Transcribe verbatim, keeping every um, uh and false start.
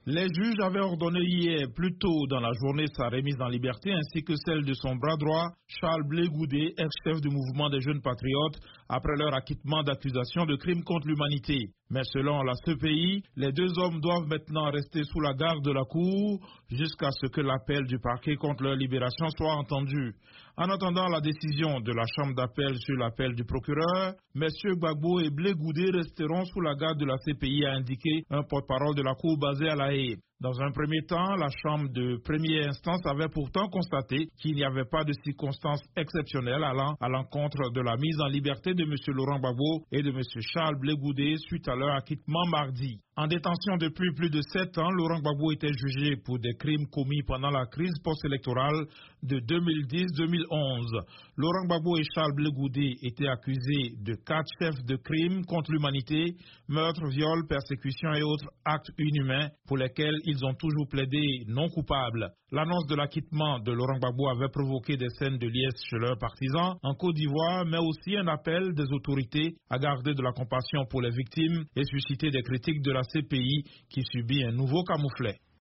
Les juges avaient ordonné hier, plus tôt dans la journée, sa remise en liberté ainsi que celle de son bras droit, Charles Blé Goudé, ex-chef du mouvement des jeunes patriotes, après leur acquittement d'accusations de crimes contre l'humanité. Mais selon la C P I, les deux hommes doivent maintenant rester sous la garde de la Cour jusqu'à ce que l'appel du parquet contre leur libération soit entendu. En attendant la décision de la Chambre d'appel sur l'appel du procureur, M. Gbagbo et Blé Goudé resteront sous la garde de la C P I, a indiqué un porte-parole de la Cour basé à La Haye. Dans un premier temps, la Chambre de première instance avait pourtant constaté qu'il n'y avait pas de circonstances exceptionnelles allant à l'encontre de la mise en liberté de M. Laurent Gbagbo et de M. Charles Blé Goudé suite à leur acquittement mardi. En détention depuis plus de sept ans, Laurent Gbagbo était jugé pour des crimes commis pendant la crise post-électorale de deux mille dix deux mille onze. Laurent Gbagbo et Charles Blé Goudé étaient accusés de quatre chefs de crimes contre l'humanité, meurtre, viol, persécution et autres actes inhumains pour lesquels ils ont toujours plaidé non coupables. L'annonce de l'acquittement de Laurent Gbagbo avait provoqué des scènes de liesse chez leurs partisans en Côte d'Ivoire, mais aussi un appel des autorités à garder de la compassion pour les victimes et susciter des critiques de la C P I qui subit un nouveau camouflet.